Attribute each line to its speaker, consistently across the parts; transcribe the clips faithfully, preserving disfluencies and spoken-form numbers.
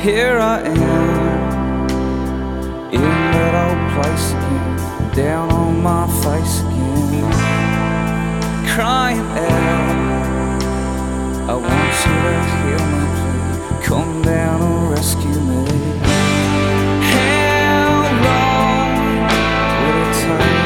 Speaker 1: Here I am, in that old place again, down on my face again, crying out, I want you to hear my plea, come down and rescue me. How long will it take?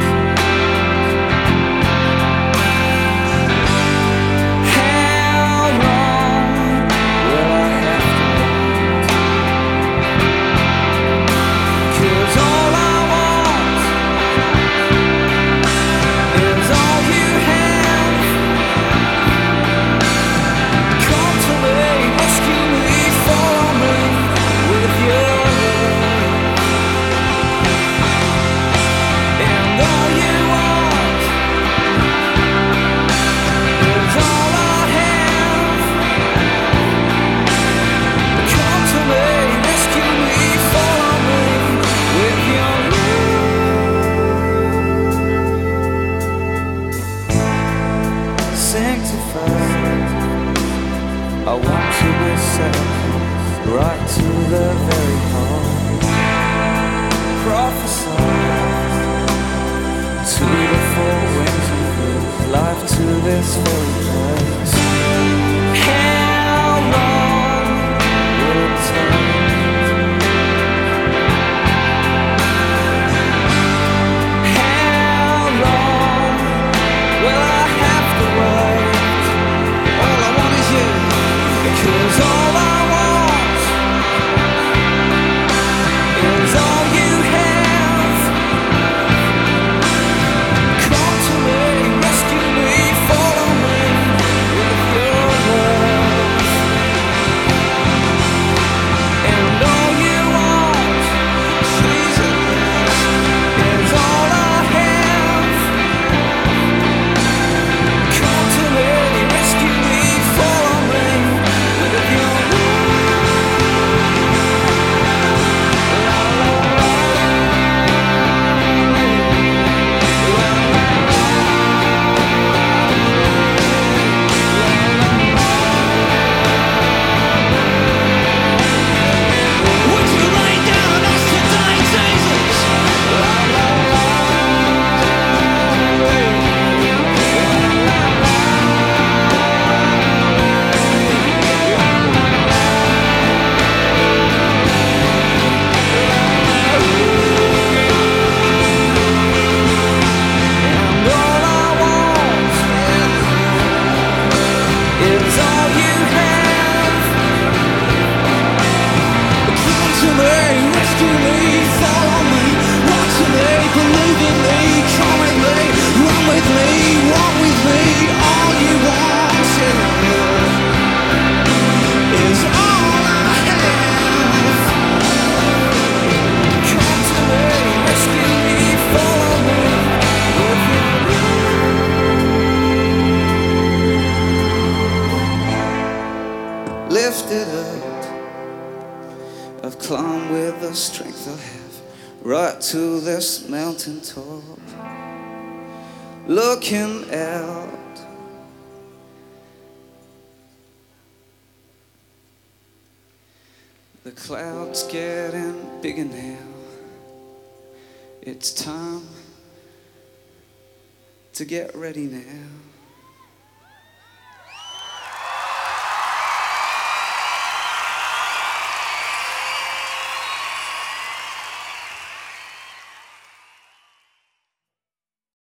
Speaker 1: I want to be set right to the very heart. Prophesy to the four winds and breathe life to this very place. How long will it take? How long will I have to wait? All I want is you. Cause all I want is all you have. Come to me, rescue me, follow me with your love. And all you want, Jesus, is all I have. Come to me, rescue me, follow me. Lifted up, I've climbed with the strength I have, right to this mountain top, looking out. The clouds getting bigger now. It's time to get ready now.